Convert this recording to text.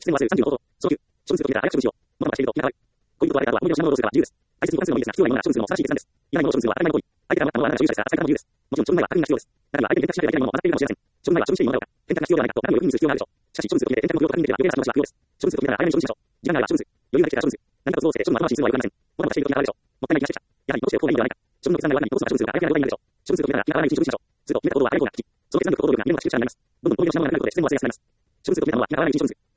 出演話数35ほど。初級。処分数と決めたら早く処分しよう。ものがしていると決めた場合。こういうことをあれば、思い出をしまう能動数が自由です。大切に保管するのもいいですが、必要なものが処分するのも正しい決断です。いらないものの処分するのは当たり前の行為。相手からもらったものはあなたが所有者ですから、使い方も自由です。もちろん処分前は確認が必要です。中には相手に選択肢ができないものを学っているかもしれません。処分前は処分していいものだろうか、選択が必要ではないかと何をよく意味する必要があるでしょう。しかし、処分数と決めて選択の目標と確認できれば余計な先延ばしは不要です。処分数と決めたら早めに処分しましょう。時間があれば処分する。余裕ができてから処分する。何かと都合して処分は後回しにするのは良くありません。物事がしているときがあるでしょう。もったいない気がしてきた。やはりどうしておこうがいいのではないか。処分の決断が弱いにどうするか処分するが早くやる方がいいのでしょう。処分数と決めたら気が上がらないうちに処分しましょう。すると決めた行動は早い方が効き、その決断力と行動力が見るのがしく力になります。どんどん行動してしまうのが長くなるので、全部忘れやすくなります。処分数と決めたものは気が上がらないうちに処分する。